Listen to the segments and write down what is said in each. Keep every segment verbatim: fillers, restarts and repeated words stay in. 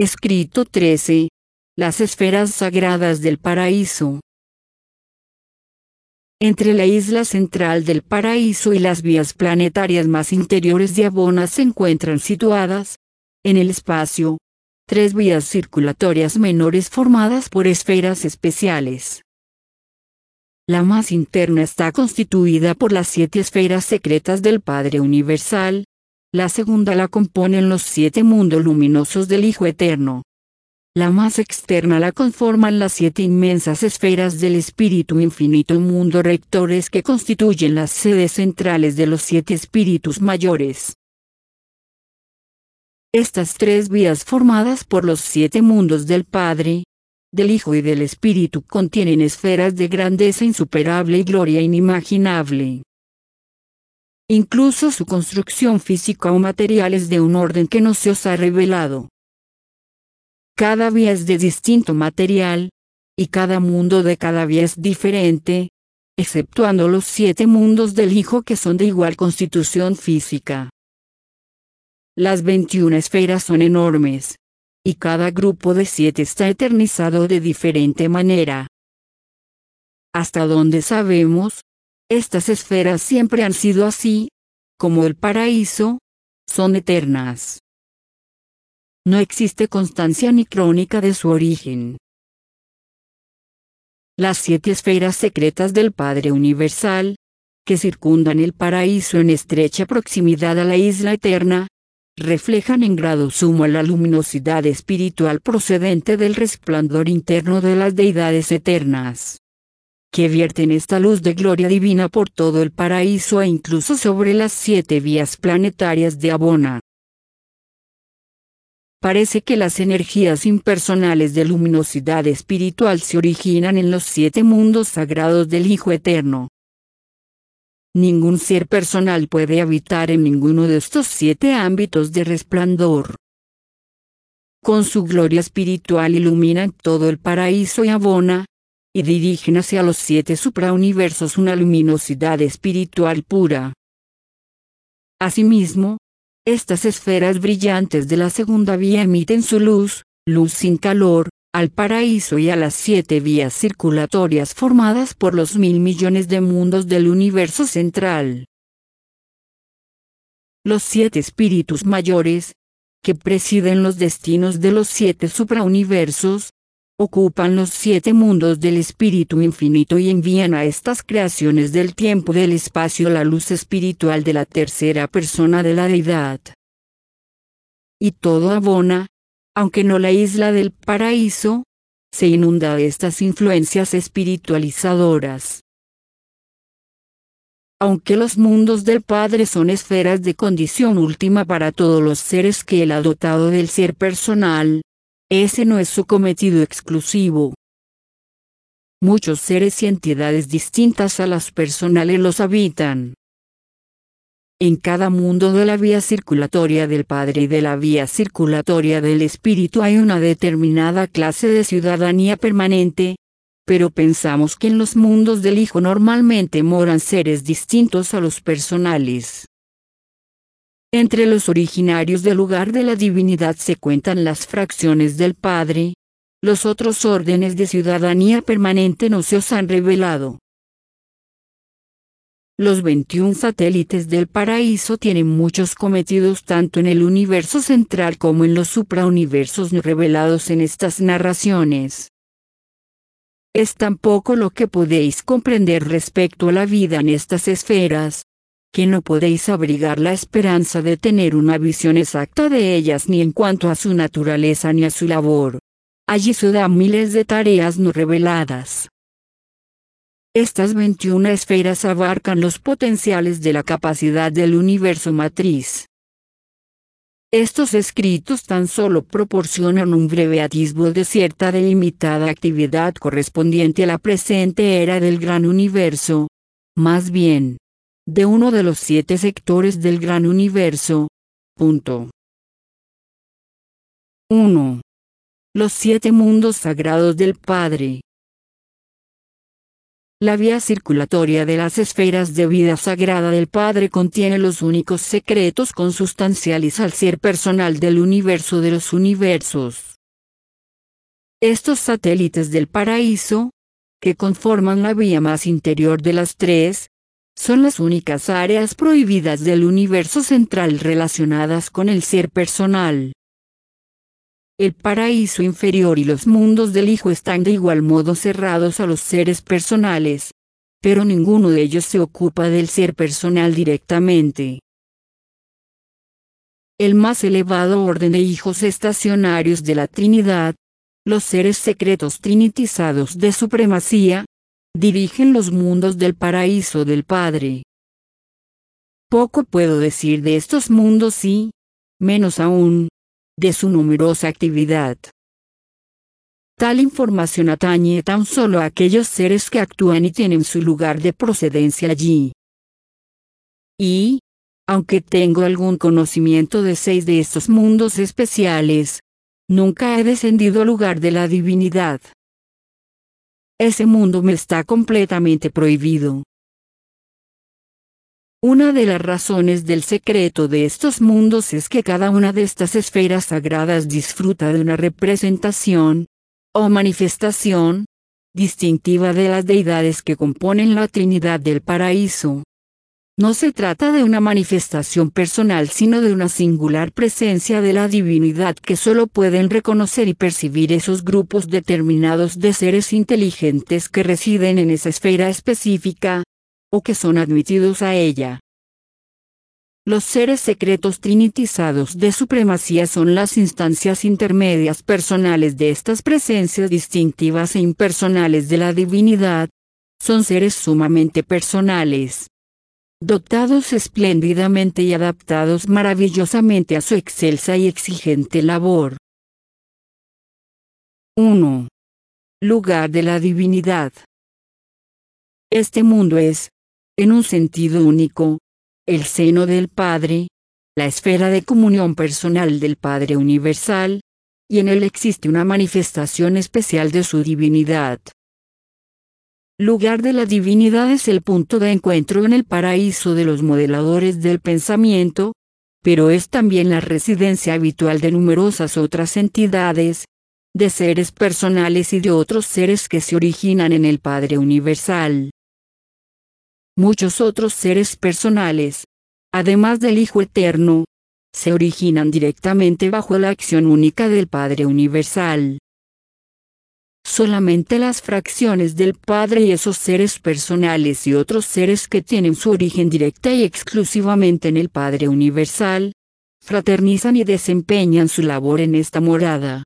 Escrito trece. Las esferas sagradas del paraíso. Entre la isla central del paraíso y las vías planetarias más interiores de Abona se encuentran situadas, en el espacio, tres vías circulatorias menores formadas por esferas especiales. La más interna está constituida por las siete esferas secretas del Padre Universal. La segunda la componen los siete mundos luminosos del Hijo Eterno. La más externa la conforman las siete inmensas esferas del Espíritu Infinito, mundo rectores que constituyen las sedes centrales de los siete espíritus mayores. Estas tres vías formadas por los siete mundos del Padre, del Hijo y del Espíritu contienen esferas de grandeza insuperable y gloria inimaginable. Incluso su construcción física o material es de un orden que no se os ha revelado. Cada vía es de distinto material, y cada mundo de cada vía es diferente, exceptuando los siete mundos del Hijo que son de igual constitución física. Las veintiuna esferas son enormes, y cada grupo de siete está eternizado de diferente manera. Hasta donde sabemos, estas esferas siempre han sido así, como el paraíso, son eternas. No existe constancia ni crónica de su origen. Las siete esferas secretas del Padre Universal, que circundan el paraíso en estrecha proximidad a la isla eterna, reflejan en grado sumo la luminosidad espiritual procedente del resplandor interno de las deidades eternas, que vierten esta luz de gloria divina por todo el paraíso e incluso sobre las siete vías planetarias de Abona. Parece que las energías impersonales de luminosidad espiritual se originan en los siete mundos sagrados del Hijo Eterno. Ningún ser personal puede habitar en ninguno de estos siete ámbitos de resplandor. Con su gloria espiritual iluminan todo el paraíso y Abona, y dirigen hacia los siete suprauniversos una luminosidad espiritual pura. Asimismo, estas esferas brillantes de la segunda vía emiten su luz, luz sin calor, al paraíso y a las siete vías circulatorias formadas por los mil millones de mundos del universo central. Los siete espíritus mayores, que presiden los destinos de los siete suprauniversos, ocupan los siete mundos del Espíritu Infinito y envían a estas creaciones del tiempo del espacio la luz espiritual de la tercera persona de la deidad. Y todo Abona, aunque no la isla del paraíso, se inunda de estas influencias espiritualizadoras. Aunque los mundos del Padre son esferas de condición última para todos los seres que Él ha dotado del ser personal, ese no es su cometido exclusivo. Muchos seres y entidades distintas a las personales los habitan. En cada mundo de la vía circulatoria del Padre y de la vía circulatoria del Espíritu hay una determinada clase de ciudadanía permanente, pero pensamos que en los mundos del Hijo normalmente moran seres distintos a los personales. Entre los originarios del lugar de la divinidad se cuentan las fracciones del Padre. Los otros órdenes de ciudadanía permanente no se os han revelado. Los veintiún satélites del paraíso tienen muchos cometidos tanto en el universo central como en los suprauniversos no revelados en estas narraciones. Es tan poco lo que podéis comprender respecto a la vida en estas esferas, que no podéis abrigar la esperanza de tener una visión exacta de ellas ni en cuanto a su naturaleza ni a su labor. Allí se dan miles de tareas no reveladas. Estas veintiuna esferas abarcan los potenciales de la capacidad del universo matriz. Estos escritos tan solo proporcionan un breve atisbo de cierta delimitada actividad correspondiente a la presente era del gran universo, más bien, de uno de los siete sectores del gran universo. Punto. uno. Los siete mundos sagrados del Padre. La vía circulatoria de las esferas de vida sagrada del Padre contiene los únicos secretos consustanciales al ser personal del universo de los universos. Estos satélites del paraíso, que conforman la vía más interior de las tres, son las únicas áreas prohibidas del universo central relacionadas con el ser personal. El paraíso inferior y los mundos del Hijo están de igual modo cerrados a los seres personales, pero ninguno de ellos se ocupa del ser personal directamente. El más elevado orden de hijos estacionarios de la Trinidad, los seres secretos trinitizados de supremacía, dirigen los mundos del paraíso del Padre. Poco puedo decir de estos mundos y, menos aún, de su numerosa actividad. Tal información atañe tan solo a aquellos seres que actúan y tienen su lugar de procedencia allí. Y, aunque tengo algún conocimiento de seis de estos mundos especiales, nunca he descendido al lugar de la divinidad. Ese mundo me está completamente prohibido. Una de las razones del secreto de estos mundos es que cada una de estas esferas sagradas disfruta de una representación, o manifestación, distintiva de las deidades que componen la Trinidad del paraíso. No se trata de una manifestación personal sino de una singular presencia de la divinidad que solo pueden reconocer y percibir esos grupos determinados de seres inteligentes que residen en esa esfera específica, o que son admitidos a ella. Los seres secretos trinitizados de supremacía son las instancias intermedias personales de estas presencias distintivas e impersonales de la divinidad. Son seres sumamente personales, dotados espléndidamente y adaptados maravillosamente a su excelsa y exigente labor. uno. Lugar de la divinidad. Este mundo es, en un sentido único, el seno del Padre, la esfera de comunión personal del Padre universal, y en él existe una manifestación especial de su divinidad. Lugar de la divinidad es el punto de encuentro en el paraíso de los modeladores del pensamiento, pero es también la residencia habitual de numerosas otras entidades, de seres personales y de otros seres que se originan en el Padre universal. Muchos otros seres personales, además del Hijo Eterno, se originan directamente bajo la acción única del Padre universal. Solamente las fracciones del Padre y esos seres personales y otros seres que tienen su origen directa y exclusivamente en el Padre universal, fraternizan y desempeñan su labor en esta morada.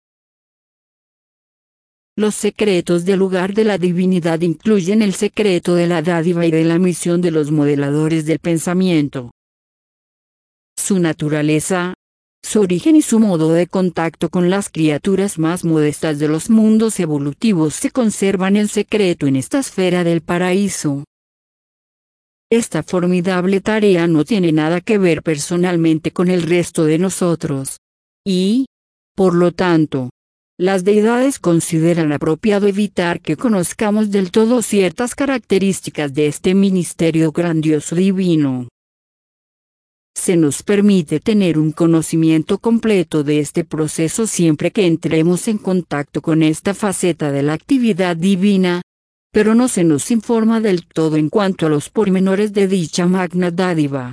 Los secretos del lugar de la divinidad incluyen el secreto de la dádiva y de la misión de los modeladores del pensamiento. Su naturaleza, su origen y su modo de contacto con las criaturas más modestas de los mundos evolutivos se conservan en secreto en esta esfera del paraíso. Esta formidable tarea no tiene nada que ver personalmente con el resto de nosotros. Y, por lo tanto, las deidades consideran apropiado evitar que conozcamos del todo ciertas características de este ministerio grandioso divino. Se nos permite tener un conocimiento completo de este proceso siempre que entremos en contacto con esta faceta de la actividad divina, pero no se nos informa del todo en cuanto a los pormenores de dicha magna dádiva.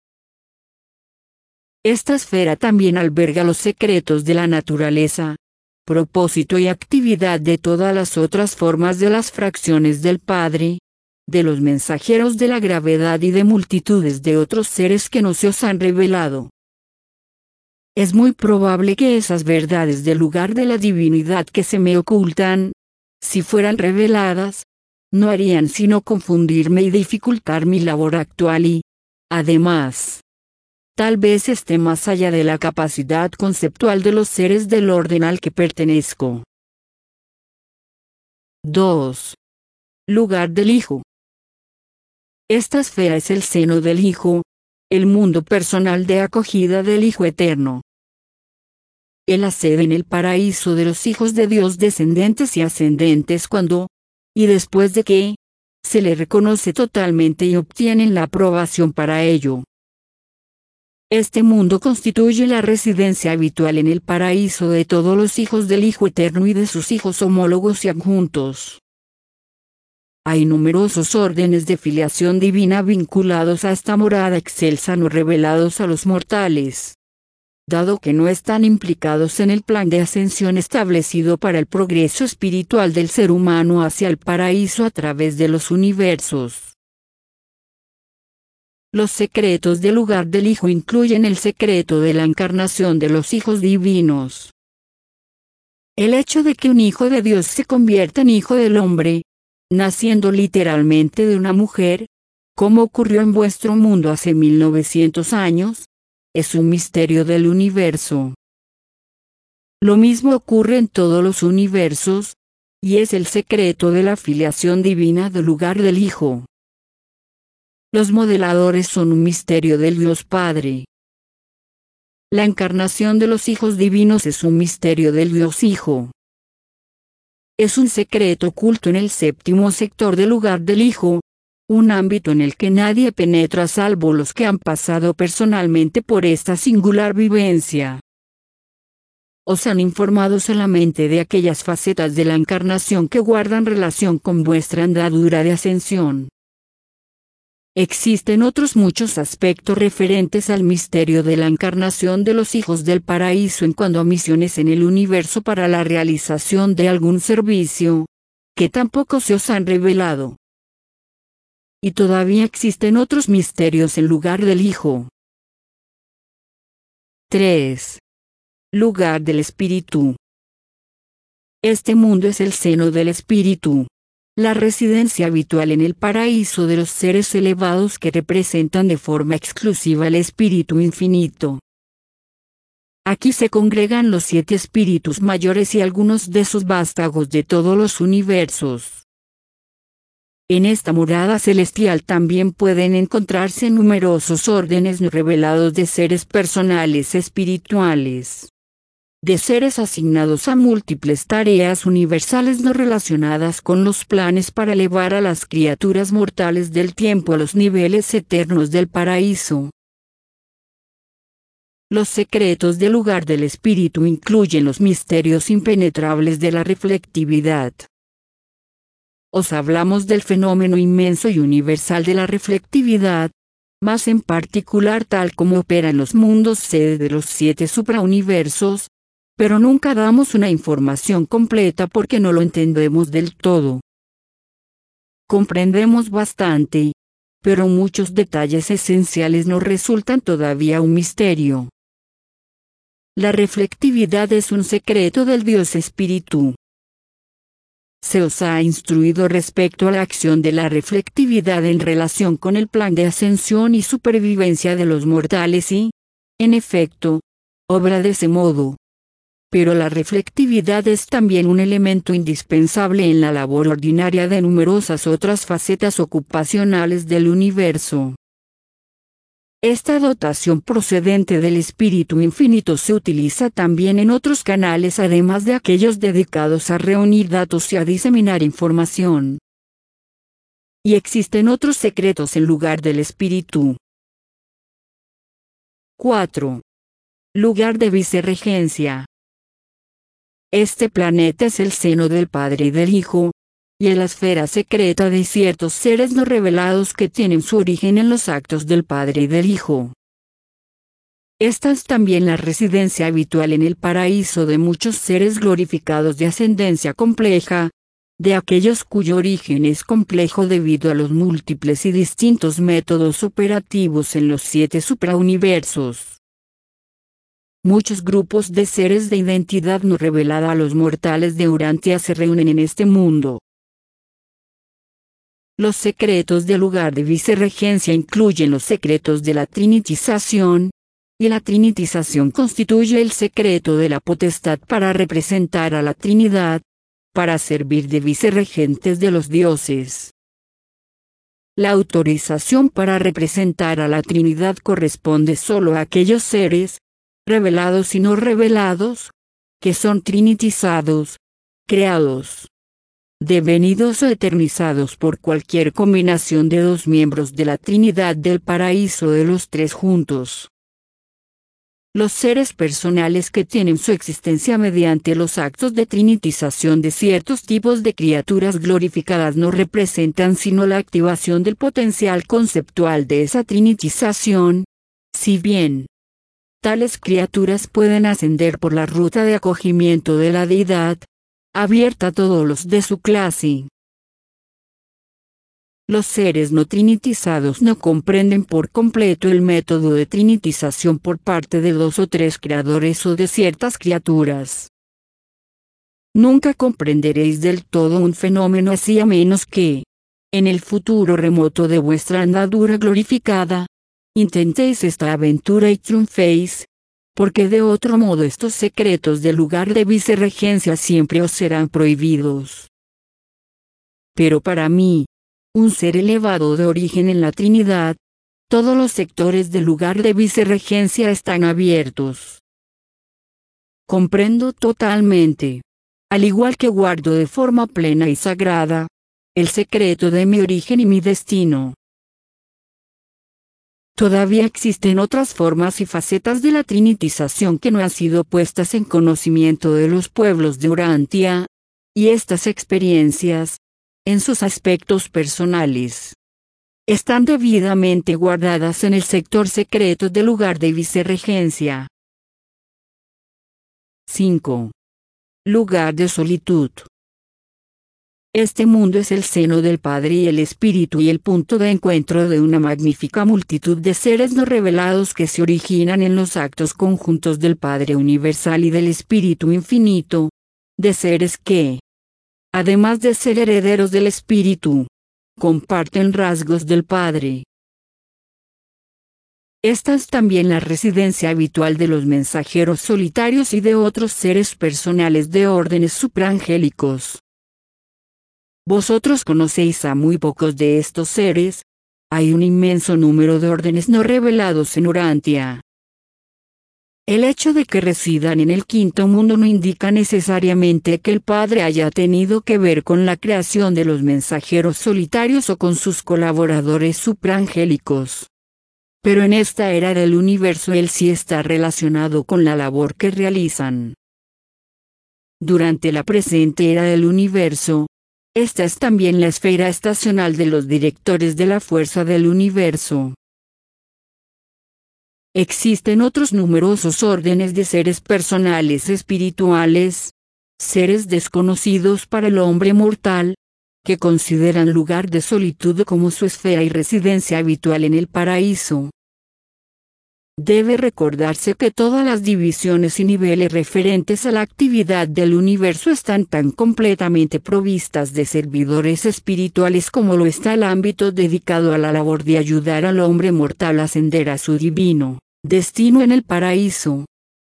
Esta esfera también alberga los secretos de la naturaleza, propósito y actividad de todas las otras formas de las fracciones del Padre, de los mensajeros de la gravedad y de multitudes de otros seres que no se os han revelado. Es muy probable que esas verdades del lugar de la divinidad que se me ocultan, si fueran reveladas, no harían sino confundirme y dificultar mi labor actual y, además, tal vez esté más allá de la capacidad conceptual de los seres del orden al que pertenezco. dos. Lugar del Hijo. Esta esfera es el seno del Hijo, el mundo personal de acogida del Hijo Eterno. Él accede en el paraíso de los hijos de Dios descendentes y ascendentes cuando, y después de que, se le reconoce totalmente y obtienen la aprobación para ello. Este mundo constituye la residencia habitual en el paraíso de todos los hijos del Hijo Eterno y de sus hijos homólogos y adjuntos. Hay numerosos órdenes de filiación divina vinculados a esta morada excelsa no revelados a los mortales, dado que no están implicados en el plan de ascensión establecido para el progreso espiritual del ser humano hacia el paraíso a través de los universos. Los secretos del lugar del Hijo incluyen el secreto de la encarnación de los hijos divinos. El hecho de que un hijo de Dios se convierta en hijo del hombre, naciendo literalmente de una mujer, como ocurrió en vuestro mundo hace mil novecientos años, es un misterio del universo. Lo mismo ocurre en todos los universos, y es el secreto de la filiación divina del lugar del Hijo. Los modeladores son un misterio del Dios Padre. La encarnación de los hijos divinos es un misterio del Dios Hijo. Es un secreto oculto en el séptimo sector del lugar del Hijo, un ámbito en el que nadie penetra salvo los que han pasado personalmente por esta singular vivencia. Os han informado solamente de aquellas facetas de la encarnación que guardan relación con vuestra andadura de ascensión. Existen otros muchos aspectos referentes al misterio de la encarnación de los hijos del paraíso en cuanto a misiones en el universo para la realización de algún servicio, que tampoco se os han revelado. Y todavía existen otros misterios en lugar del Hijo. tres. Lugar del Espíritu. Este mundo es el seno del Espíritu, la residencia habitual en el paraíso de los seres elevados que representan de forma exclusiva el Espíritu Infinito. Aquí se congregan los siete espíritus mayores y algunos de sus vástagos de todos los universos. En esta morada celestial también pueden encontrarse numerosos órdenes no revelados de seres personales espirituales, de seres asignados a múltiples tareas universales no relacionadas con los planes para elevar a las criaturas mortales del tiempo a los niveles eternos del paraíso. Los secretos del lugar del espíritu incluyen los misterios impenetrables de la reflectividad. Os hablamos del fenómeno inmenso y universal de la reflectividad, más en particular tal como opera en los mundos sede de los siete suprauniversos, pero nunca damos una información completa porque no lo entendemos del todo. Comprendemos bastante, pero muchos detalles esenciales nos resultan todavía un misterio. La reflectividad es un secreto del Dios Espíritu. Se os ha instruido respecto a la acción de la reflectividad en relación con el plan de ascensión y supervivencia de los mortales y, en efecto, obra de ese modo. Pero la reflectividad es también un elemento indispensable en la labor ordinaria de numerosas otras facetas ocupacionales del universo. Esta dotación procedente del Espíritu Infinito se utiliza también en otros canales además de aquellos dedicados a reunir datos y a diseminar información. Y existen otros secretos en lugar del Espíritu. cuatro. Lugar de vicerregencia. Este planeta es el seno del Padre y del Hijo, y es la esfera secreta de ciertos seres no revelados que tienen su origen en los actos del Padre y del Hijo. Esta es también la residencia habitual en el paraíso de muchos seres glorificados de ascendencia compleja, de aquellos cuyo origen es complejo debido a los múltiples y distintos métodos operativos en los siete suprauniversos. Muchos grupos de seres de identidad no revelada a los mortales de Urantia se reúnen en este mundo. Los secretos del lugar de vicerregencia incluyen los secretos de la trinitización, y la trinitización constituye el secreto de la potestad para representar a la Trinidad, para servir de vicerregentes de los dioses. La autorización para representar a la Trinidad corresponde solo a aquellos seres, revelados y no revelados, que son trinitizados, creados, devenidos o eternizados por cualquier combinación de dos miembros de la Trinidad del paraíso de los tres juntos. Los seres personales que tienen su existencia mediante los actos de trinitización de ciertos tipos de criaturas glorificadas no representan sino la activación del potencial conceptual de esa trinitización. Si bien tales criaturas pueden ascender por la ruta de acogimiento de la deidad, abierta a todos los de su clase. Los seres no trinitizados no comprenden por completo el método de trinitización por parte de dos o tres creadores o de ciertas criaturas. Nunca comprenderéis del todo un fenómeno así a menos que, en el futuro remoto de vuestra andadura glorificada, intentéis esta aventura y triunféis, porque de otro modo estos secretos del lugar de vicerregencia siempre os serán prohibidos. Pero para mí, un ser elevado de origen en la Trinidad, todos los sectores del lugar de vicerregencia están abiertos. Comprendo totalmente, al igual que guardo de forma plena y sagrada, el secreto de mi origen y mi destino. Todavía existen otras formas y facetas de la trinitización que no han sido puestas en conocimiento de los pueblos de Urantia, y estas experiencias, en sus aspectos personales, están debidamente guardadas en el sector secreto del lugar de vicerregencia. cinco. Lugar de solitud. Este mundo es el seno del Padre y el Espíritu y el punto de encuentro de una magnífica multitud de seres no revelados que se originan en los actos conjuntos del Padre Universal y del Espíritu Infinito, de seres que, además de ser herederos del Espíritu, comparten rasgos del Padre. Esta es también la residencia habitual de los mensajeros solitarios y de otros seres personales de órdenes supraangélicos. Vosotros conocéis a muy pocos de estos seres, hay un inmenso número de órdenes no revelados en Urantia. El hecho de que residan en el quinto mundo no indica necesariamente que el Padre haya tenido que ver con la creación de los mensajeros solitarios o con sus colaboradores supraangélicos. Pero en esta era del universo Él sí está relacionado con la labor que realizan. Durante la presente era del universo, esta es también la esfera estacional de los directores de la fuerza del universo. Existen otros numerosos órdenes de seres personales espirituales, seres desconocidos para el hombre mortal, que consideran lugar de solitud como su esfera y residencia habitual en el paraíso. Debe recordarse que todas las divisiones y niveles referentes a la actividad del universo están tan completamente provistas de servidores espirituales como lo está el ámbito dedicado a la labor de ayudar al hombre mortal a ascender a su divino destino en el paraíso.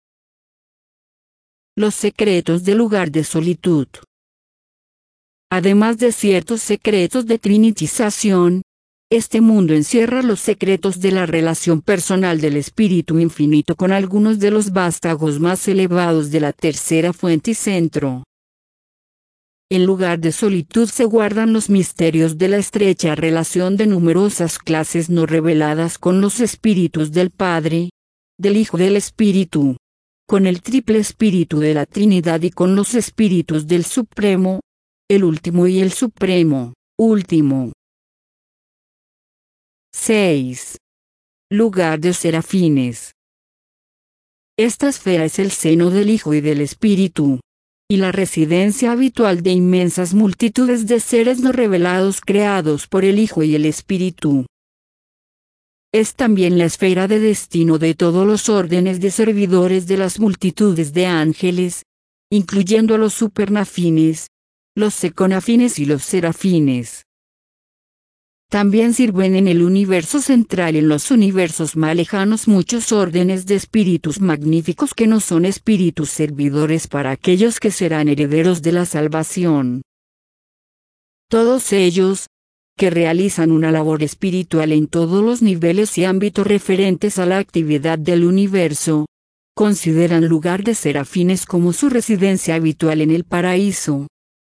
Los secretos del lugar de solitud. Además de ciertos secretos de trinitización, este mundo encierra los secretos de la relación personal del Espíritu Infinito con algunos de los vástagos más elevados de la tercera fuente y centro. En lugar de solitud se guardan los misterios de la estrecha relación de numerosas clases no reveladas con los espíritus del Padre, del Hijo y del Espíritu, con el triple espíritu de la Trinidad y con los espíritus del Supremo, el último y el Supremo, último. seis. Lugar de serafines. Esta esfera es el seno del Hijo y del Espíritu, y la residencia habitual de inmensas multitudes de seres no revelados creados por el Hijo y el Espíritu. Es también la esfera de destino de todos los órdenes de servidores de las multitudes de ángeles, incluyendo a los supernafines, los seconafines y los serafines. También sirven en el universo central y en los universos más lejanos muchos órdenes de espíritus magníficos que no son espíritus servidores para aquellos que serán herederos de la salvación. Todos ellos, que realizan una labor espiritual en todos los niveles y ámbitos referentes a la actividad del universo, consideran lugar de serafines como su residencia habitual en el paraíso.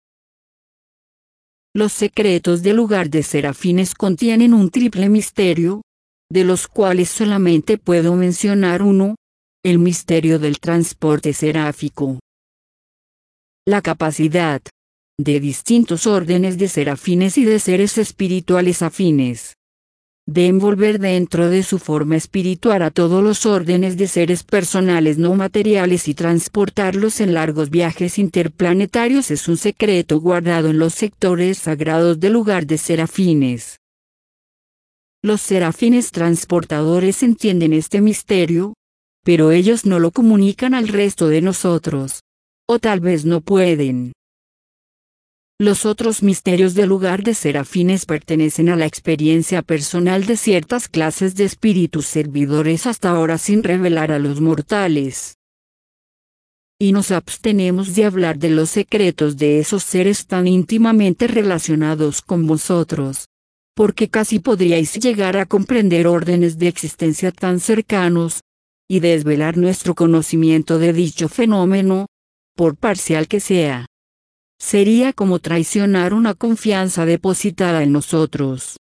Los secretos del lugar de serafines contienen un triple misterio, de los cuales solamente puedo mencionar uno, el misterio del transporte seráfico. La capacidad de distintos órdenes de serafines y de seres espirituales afines de envolver dentro de su forma espiritual a todos los órdenes de seres personales no materiales y transportarlos en largos viajes interplanetarios es un secreto guardado en los sectores sagrados del lugar de serafines. Los serafines transportadores entienden este misterio, pero ellos no lo comunican al resto de nosotros. O tal vez no pueden. Los otros misterios del lugar de serafines pertenecen a la experiencia personal de ciertas clases de espíritus servidores hasta ahora sin revelar a los mortales. Y nos abstenemos de hablar de los secretos de esos seres tan íntimamente relacionados con vosotros, porque casi podríais llegar a comprender órdenes de existencia tan cercanos, y desvelar nuestro conocimiento de dicho fenómeno, por parcial que sea. Sería como traicionar una confianza depositada en nosotros.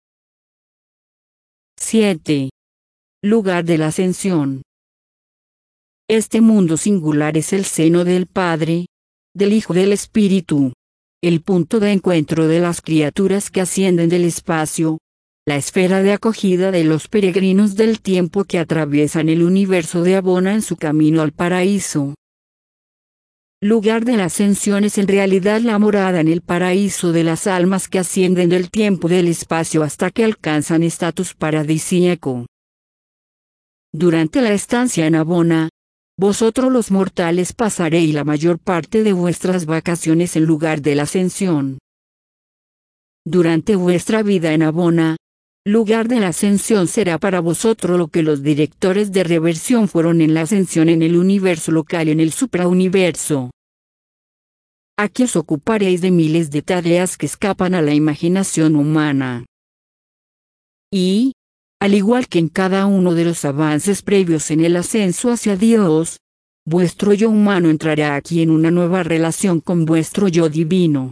siete. Lugar de la ascensión. Este mundo singular es el seno del Padre, del Hijo del Espíritu, el punto de encuentro de las criaturas que ascienden del espacio, la esfera de acogida de los peregrinos del tiempo que atraviesan el universo de Abona en su camino al paraíso. Lugar de la ascensión es en realidad la morada en el paraíso de las almas que ascienden del tiempo del espacio hasta que alcanzan estatus paradisíaco. Durante la estancia en Abona, vosotros los mortales pasaréis la mayor parte de vuestras vacaciones en lugar de la ascensión. Durante vuestra vida en Abona, lugar de la ascensión será para vosotros lo que los directores de reversión fueron en la ascensión en el universo local y en el suprauniverso. Aquí os ocuparéis de miles de tareas que escapan a la imaginación humana. Y, al igual que en cada uno de los avances previos en el ascenso hacia Dios, vuestro yo humano entrará aquí en una nueva relación con vuestro yo divino.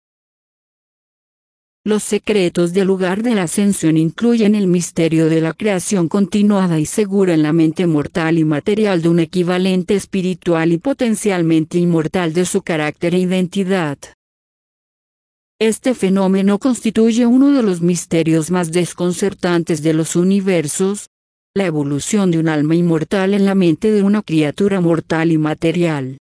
Los secretos del lugar de la ascensión incluyen el misterio de la creación continuada y segura en la mente mortal y material de un equivalente espiritual y potencialmente inmortal de su carácter e identidad. Este fenómeno constituye uno de los misterios más desconcertantes de los universos, la evolución de un alma inmortal en la mente de una criatura mortal y material.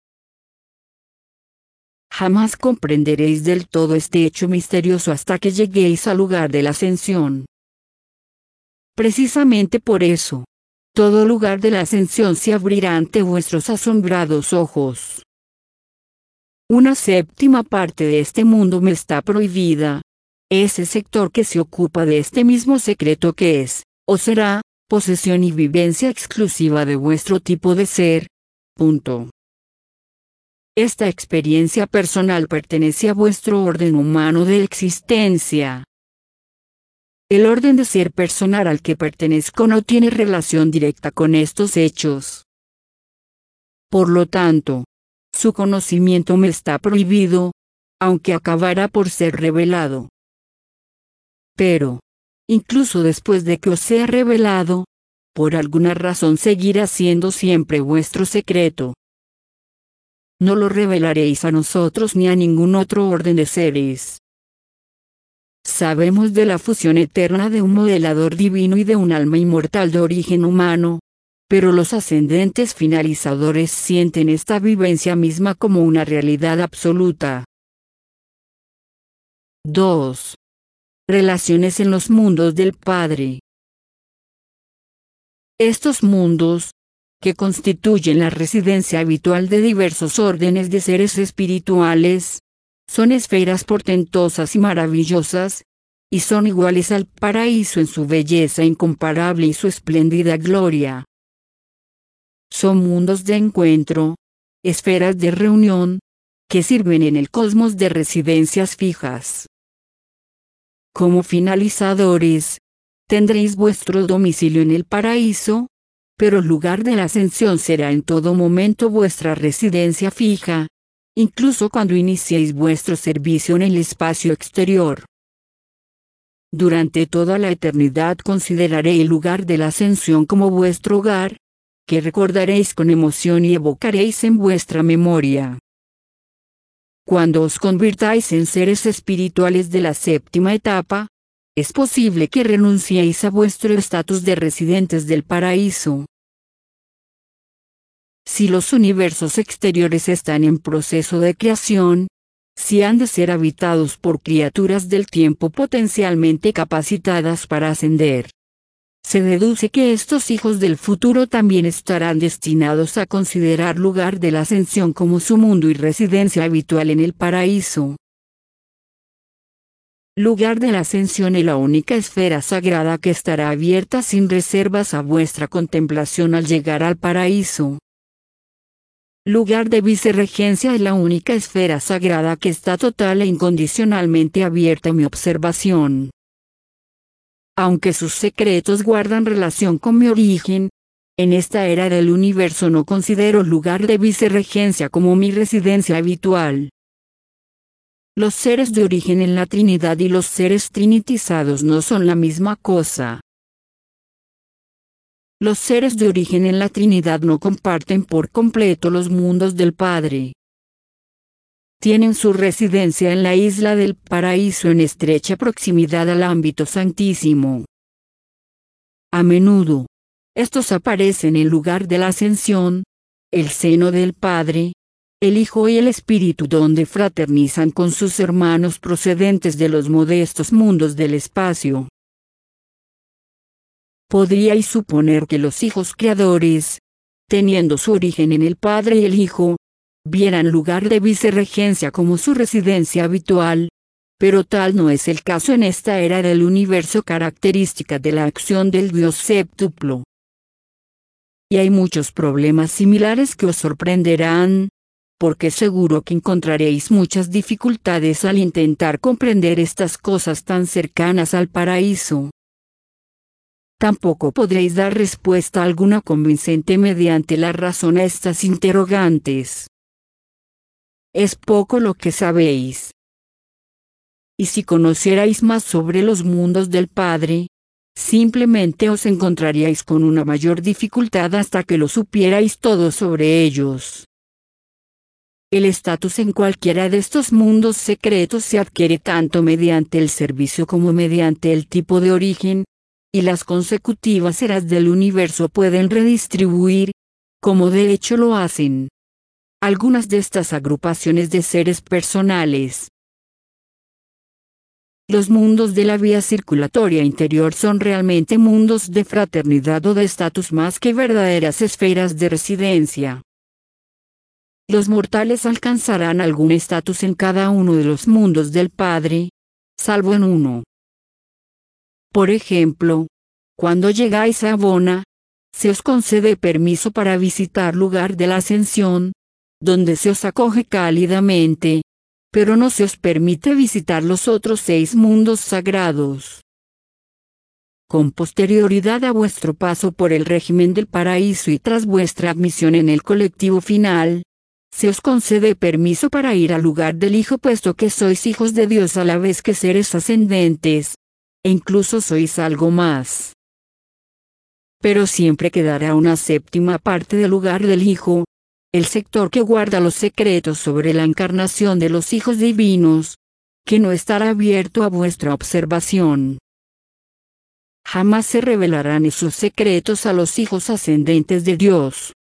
Jamás comprenderéis del todo este hecho misterioso hasta que lleguéis al lugar de la ascensión. Precisamente por eso, todo lugar de la ascensión se abrirá ante vuestros asombrados ojos. Una séptima parte de este mundo me está prohibida, ese sector que se ocupa de este mismo secreto que es, o será, posesión y vivencia exclusiva de vuestro tipo de ser. Punto. Esta experiencia personal pertenece a vuestro orden humano de existencia. El orden de ser personal al que pertenezco no tiene relación directa con estos hechos. Por lo tanto, su conocimiento me está prohibido, aunque acabará por ser revelado. Pero, incluso después de que os sea revelado, por alguna razón seguirá siendo siempre vuestro secreto. No lo revelaréis a nosotros ni a ningún otro orden de seres. Sabemos de la fusión eterna de un modelador divino y de un alma inmortal de origen humano, pero los ascendentes finalizadores sienten esta vivencia misma como una realidad absoluta. dos. Relaciones en los mundos del Padre. Estos mundos, que constituyen la residencia habitual de diversos órdenes de seres espirituales, son esferas portentosas y maravillosas, y son iguales al paraíso en su belleza incomparable y su espléndida gloria. Son mundos de encuentro, esferas de reunión, que sirven en el cosmos de residencias fijas. Como finalizadores, tendréis vuestro domicilio en el paraíso, pero el lugar de la ascensión será en todo momento vuestra residencia fija, incluso cuando iniciéis vuestro servicio en el espacio exterior. Durante toda la eternidad consideraré el lugar de la ascensión como vuestro hogar, que recordaréis con emoción y evocaréis en vuestra memoria. Cuando os convirtáis en seres espirituales de la séptima etapa, es posible que renunciéis a vuestro estatus de residentes del paraíso. Si los universos exteriores están en proceso de creación, si han de ser habitados por criaturas del tiempo potencialmente capacitadas para ascender, se deduce que estos hijos del futuro también estarán destinados a considerar lugar de la ascensión como su mundo y residencia habitual en el paraíso. Lugar de la ascensión es la única esfera sagrada que estará abierta sin reservas a vuestra contemplación al llegar al paraíso. Lugar de vicerregencia es la única esfera sagrada que está total e incondicionalmente abierta a mi observación. Aunque sus secretos guardan relación con mi origen, en esta era del universo no considero lugar de vicerregencia como mi residencia habitual. Los seres de origen en la Trinidad y los seres trinitizados no son la misma cosa. Los seres de origen en la Trinidad no comparten por completo los mundos del Padre. Tienen su residencia en la isla del paraíso en estrecha proximidad al ámbito santísimo. A menudo, estos aparecen en lugar de la ascensión, el seno del Padre, el Hijo y el Espíritu, donde fraternizan con sus hermanos procedentes de los modestos mundos del espacio. Podríais suponer que los hijos creadores, teniendo su origen en el Padre y el Hijo, vieran lugar de vicerregencia como su residencia habitual, pero tal no es el caso en esta era del universo característica de la acción del Dios séptuplo. Y hay muchos problemas similares que os sorprenderán, porque seguro que encontraréis muchas dificultades al intentar comprender estas cosas tan cercanas al paraíso. Tampoco podréis dar respuesta alguna convincente mediante la razón a estas interrogantes. Es poco lo que sabéis. Y si conocierais más sobre los mundos del Padre, simplemente os encontraríais con una mayor dificultad hasta que lo supierais todo sobre ellos. El estatus en cualquiera de estos mundos secretos se adquiere tanto mediante el servicio como mediante el tipo de origen, y las consecutivas eras del universo pueden redistribuir, como de hecho lo hacen, algunas de estas agrupaciones de seres personales. Los mundos de la vía circulatoria interior son realmente mundos de fraternidad o de estatus más que verdaderas esferas de residencia. Los mortales alcanzarán algún estatus en cada uno de los mundos del Padre, salvo en uno. Por ejemplo, cuando llegáis a Abona, se os concede permiso para visitar lugar de la ascensión, donde se os acoge cálidamente, pero no se os permite visitar los otros seis mundos sagrados. Con posterioridad a vuestro paso por el régimen del paraíso y tras vuestra admisión en el colectivo final, se os concede permiso para ir al lugar del Hijo, puesto que sois hijos de Dios a la vez que seres ascendentes, e incluso sois algo más. Pero siempre quedará una séptima parte del lugar del Hijo, el sector que guarda los secretos sobre la encarnación de los hijos divinos, que no estará abierto a vuestra observación. Jamás se revelarán esos secretos a los hijos ascendentes de Dios.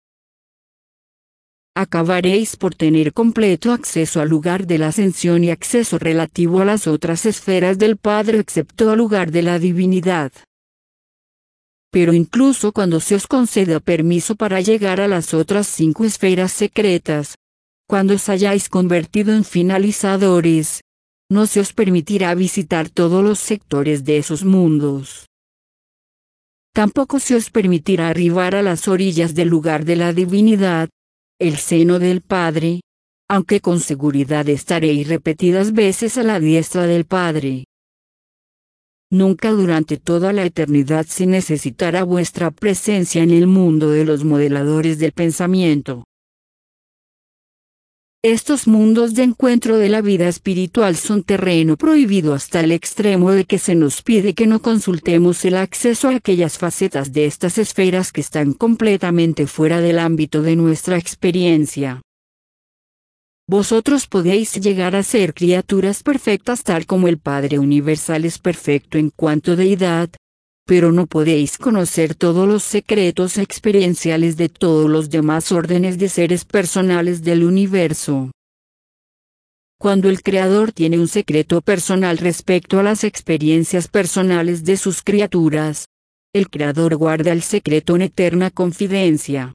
Acabaréis por tener completo acceso al lugar de la ascensión y acceso relativo a las otras esferas del Padre excepto al lugar de la divinidad. Pero incluso cuando se os conceda permiso para llegar a las otras cinco esferas secretas, cuando os hayáis convertido en finalizadores, no se os permitirá visitar todos los sectores de esos mundos. Tampoco se os permitirá arribar a las orillas del lugar de la divinidad, el seno del Padre, aunque con seguridad estaréis repetidas veces a la diestra del Padre. Nunca durante toda la eternidad se necesitará vuestra presencia en el mundo de los modeladores del pensamiento. Estos mundos de encuentro de la vida espiritual son terreno prohibido hasta el extremo de que se nos pide que no consultemos el acceso a aquellas facetas de estas esferas que están completamente fuera del ámbito de nuestra experiencia. Vosotros podéis llegar a ser criaturas perfectas tal como el Padre Universal es perfecto en cuanto a deidad, pero no podéis conocer todos los secretos experienciales de todos los demás órdenes de seres personales del universo. Cuando el Creador tiene un secreto personal respecto a las experiencias personales de sus criaturas, el Creador guarda el secreto en eterna confidencia.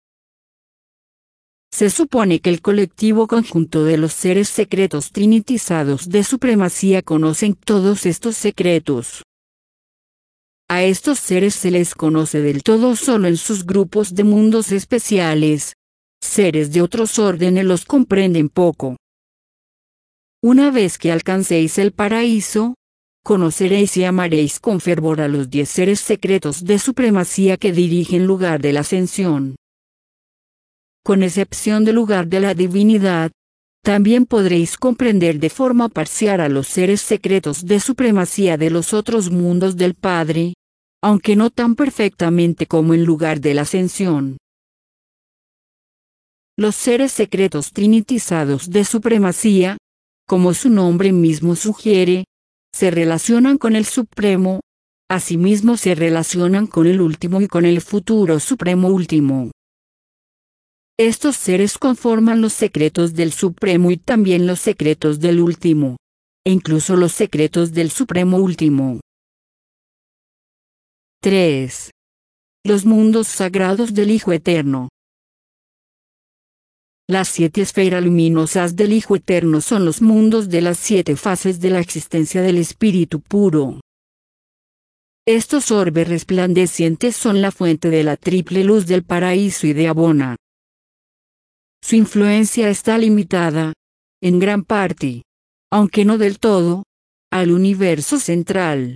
Se supone que el colectivo conjunto de los seres secretos trinitizados de supremacía conocen todos estos secretos. A estos seres se les conoce del todo solo en sus grupos de mundos especiales. Seres de otros órdenes los comprenden poco. Una vez que alcancéis el paraíso, conoceréis y amaréis con fervor a los diez seres secretos de supremacía que dirigen lugar de la ascensión. Con excepción del lugar de la divinidad, también podréis comprender de forma parcial a los seres secretos de supremacía de los otros mundos del Padre, aunque no tan perfectamente como en lugar de la ascensión. Los seres secretos trinitizados de supremacía, como su nombre mismo sugiere, se relacionan con el Supremo, asimismo se relacionan con el último y con el futuro Supremo último. Estos seres conforman los secretos del Supremo y también los secretos del último, e incluso los secretos del Supremo último. tres. Los mundos sagrados del Hijo Eterno. Las siete esferas luminosas del Hijo Eterno son los mundos de las siete fases de la existencia del Espíritu puro. Estos orbes resplandecientes son la fuente de la triple luz del paraíso y de Abona. Su influencia está limitada, en gran parte, aunque no del todo, al universo central.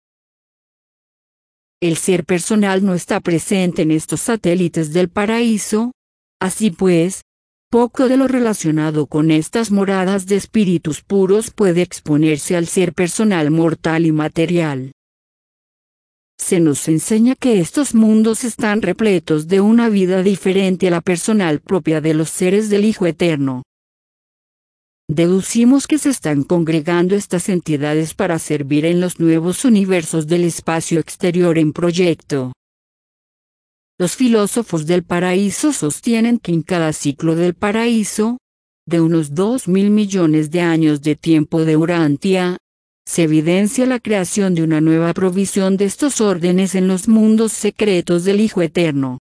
El ser personal no está presente en estos satélites del paraíso, así pues, poco de lo relacionado con estas moradas de espíritus puros puede exponerse al ser personal mortal y material. Se nos enseña que estos mundos están repletos de una vida diferente a la personal propia de los seres del Hijo Eterno. Deducimos que se están congregando estas entidades para servir en los nuevos universos del espacio exterior en proyecto. Los filósofos del paraíso sostienen que en cada ciclo del paraíso, de unos dos mil millones de años de tiempo de Urantia, se evidencia la creación de una nueva provisión de estos órdenes en los mundos secretos del Hijo Eterno.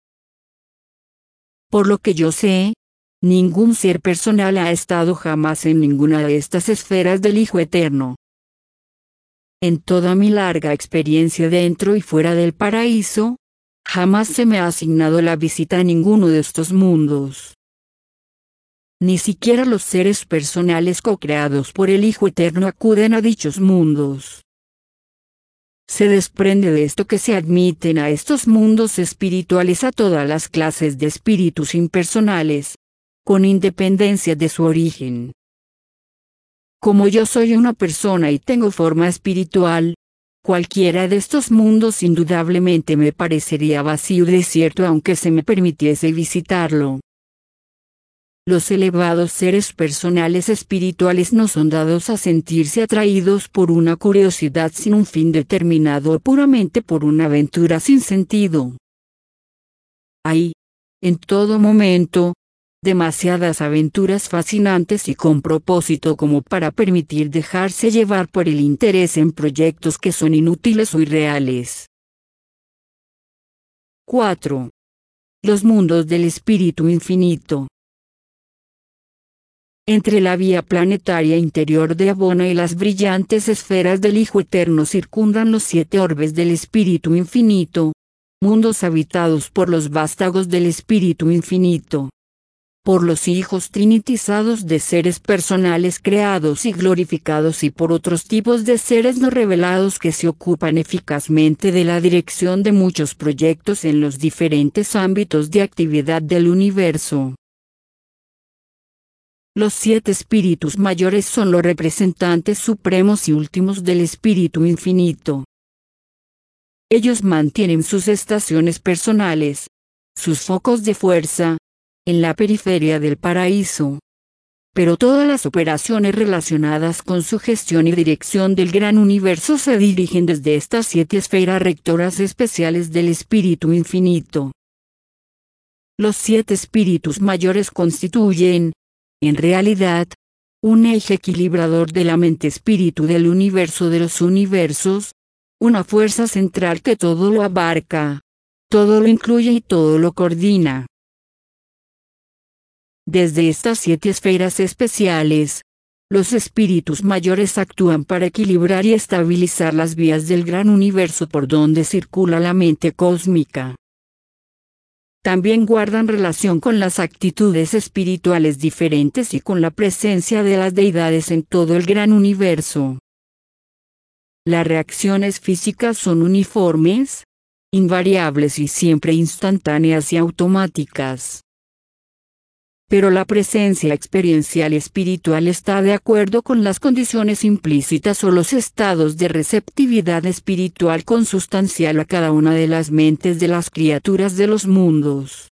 Por lo que yo sé, ningún ser personal ha estado jamás en ninguna de estas esferas del Hijo Eterno. En toda mi larga experiencia dentro y fuera del paraíso, jamás se me ha asignado la visita a ninguno de estos mundos. Ni siquiera los seres personales co-creados por el Hijo Eterno acuden a dichos mundos. Se desprende de esto que se admiten a estos mundos espirituales a todas las clases de espíritus impersonales, con independencia de su origen. Como yo soy una persona y tengo forma espiritual, cualquiera de estos mundos indudablemente me parecería vacío y desierto aunque se me permitiese visitarlo. Los elevados seres personales espirituales no son dados a sentirse atraídos por una curiosidad sin un fin determinado o puramente por una aventura sin sentido. Hay, en todo momento, demasiadas aventuras fascinantes y con propósito como para permitir dejarse llevar por el interés en proyectos que son inútiles o irreales. cuatro. Los mundos del espíritu infinito. Entre la vía planetaria interior de Abona y las brillantes esferas del Hijo Eterno circundan los siete orbes del Espíritu Infinito, mundos habitados por los vástagos del Espíritu Infinito, por los hijos trinitizados de seres personales creados y glorificados y por otros tipos de seres no revelados que se ocupan eficazmente de la dirección de muchos proyectos en los diferentes ámbitos de actividad del universo. Los siete espíritus mayores son los representantes supremos y últimos del espíritu infinito. Ellos mantienen sus estaciones personales, sus focos de fuerza, en la periferia del paraíso. Pero todas las operaciones relacionadas con su gestión y dirección del gran universo se dirigen desde estas siete esferas rectoras especiales del espíritu infinito. Los siete espíritus mayores constituyen, en realidad, un eje equilibrador de la mente-espíritu del universo de los universos, una fuerza central que todo lo abarca, todo lo incluye y todo lo coordina. Desde estas siete esferas especiales, los espíritus mayores actúan para equilibrar y estabilizar las vías del gran universo por donde circula la mente cósmica. También guardan relación con las actitudes espirituales diferentes y con la presencia de las deidades en todo el gran universo. Las reacciones físicas son uniformes, invariables y siempre instantáneas y automáticas. Pero la presencia experiencial y espiritual está de acuerdo con las condiciones implícitas o los estados de receptividad espiritual consustancial a cada una de las mentes de las criaturas de los mundos.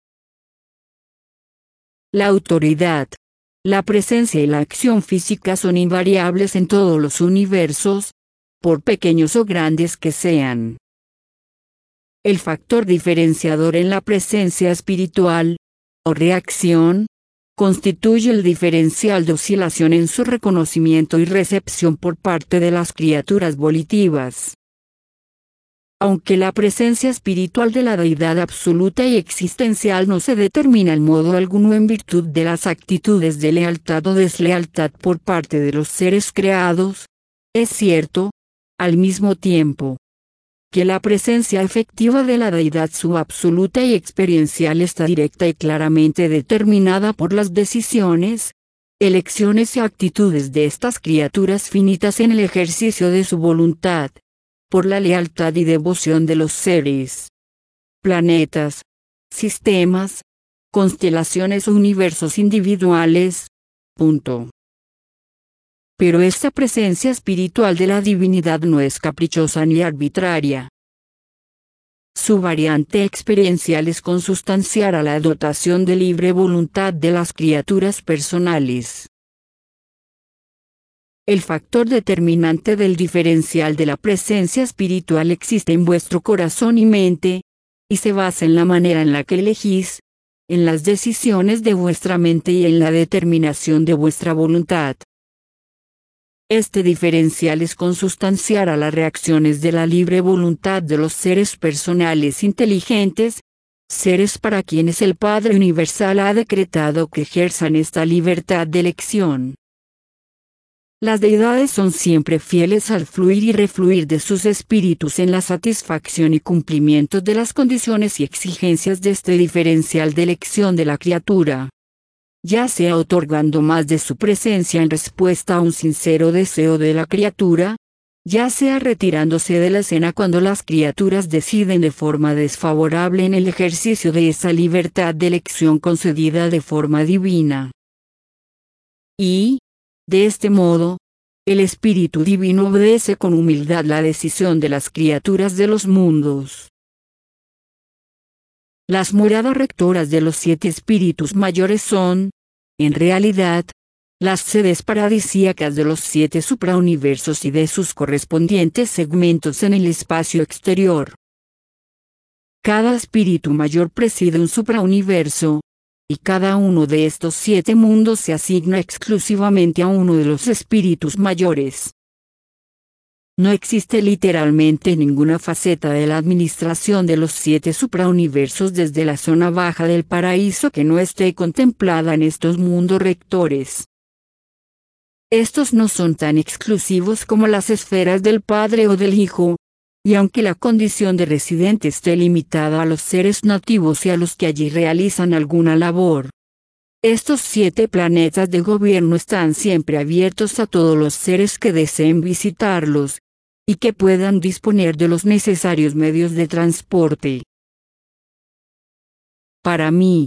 La autoridad, la presencia y la acción física son invariables en todos los universos, por pequeños o grandes que sean. El factor diferenciador en la presencia espiritual, o reacción, constituye el diferencial de oscilación en su reconocimiento y recepción por parte de las criaturas volitivas. Aunque la presencia espiritual de la deidad absoluta y existencial no se determina en modo alguno en virtud de las actitudes de lealtad o deslealtad por parte de los seres creados, es cierto, al mismo tiempo, que la presencia efectiva de la deidad subabsoluta y experiencial está directa y claramente determinada por las decisiones, elecciones y actitudes de estas criaturas finitas en el ejercicio de su voluntad, por la lealtad y devoción de los seres, planetas, sistemas, constelaciones o universos individuales. Punto. Pero esta presencia espiritual de la divinidad no es caprichosa ni arbitraria. Su variante experiencial es consustancial a la dotación de libre voluntad de las criaturas personales. El factor determinante del diferencial de la presencia espiritual existe en vuestro corazón y mente, y se basa en la manera en la que elegís, en las decisiones de vuestra mente y en la determinación de vuestra voluntad. Este diferencial es consustancial a las reacciones de la libre voluntad de los seres personales inteligentes, seres para quienes el Padre Universal ha decretado que ejerzan esta libertad de elección. Las deidades son siempre fieles al fluir y refluir de sus espíritus en la satisfacción y cumplimiento de las condiciones y exigencias de este diferencial de elección de la criatura, ya sea otorgando más de su presencia en respuesta a un sincero deseo de la criatura, ya sea retirándose de la escena cuando las criaturas deciden de forma desfavorable en el ejercicio de esa libertad de elección concedida de forma divina. Y, de este modo, el Espíritu Divino obedece con humildad la decisión de las criaturas de los mundos. Las moradas rectoras de los siete espíritus mayores son, en realidad, las sedes paradisíacas de los siete suprauniversos y de sus correspondientes segmentos en el espacio exterior. Cada espíritu mayor preside un suprauniverso, y cada uno de estos siete mundos se asigna exclusivamente a uno de los espíritus mayores. No existe literalmente ninguna faceta de la administración de los siete suprauniversos desde la zona baja del paraíso que no esté contemplada en estos mundos rectores. Estos no son tan exclusivos como las esferas del Padre o del Hijo, y aunque la condición de residente esté limitada a los seres nativos y a los que allí realizan alguna labor, estos siete planetas de gobierno están siempre abiertos a todos los seres que deseen visitarlos, y que puedan disponer de los necesarios medios de transporte. Para mí,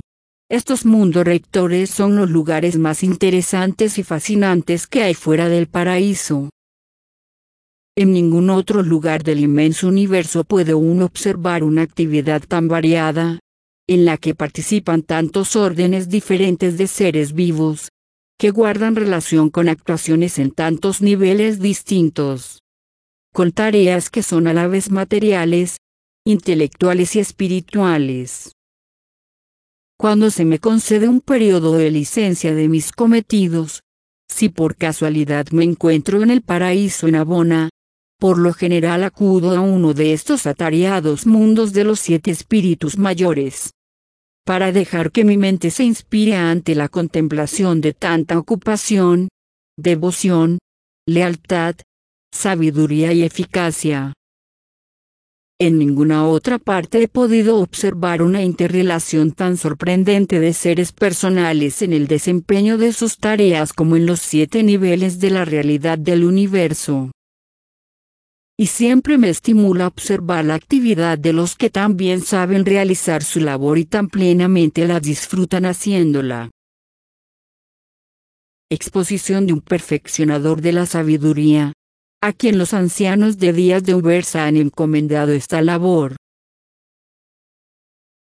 Estos mundos rectores son los lugares más interesantes y fascinantes que hay fuera del paraíso. En ningún otro lugar del inmenso universo puede uno observar una actividad tan variada, en la que participan tantos órdenes diferentes de seres vivos, que guardan relación con actuaciones en tantos niveles distintos, con tareas que son a la vez materiales, intelectuales y espirituales. Cuando se me concede un periodo de licencia de mis cometidos, si por casualidad me encuentro en el paraíso en Abona, por lo general acudo a uno de estos atareados mundos de los siete espíritus mayores, para dejar que mi mente se inspire ante la contemplación de tanta ocupación, devoción, lealtad, sabiduría y eficacia. En ninguna otra parte he podido observar una interrelación tan sorprendente de seres personales en el desempeño de sus tareas como en los siete niveles de la realidad del universo. Y siempre me estimula observar la actividad de los que tan bien saben realizar su labor y tan plenamente la disfrutan haciéndola. Exposición de un perfeccionador de la sabiduría, a quien los ancianos de Días de Ubersa han encomendado esta labor.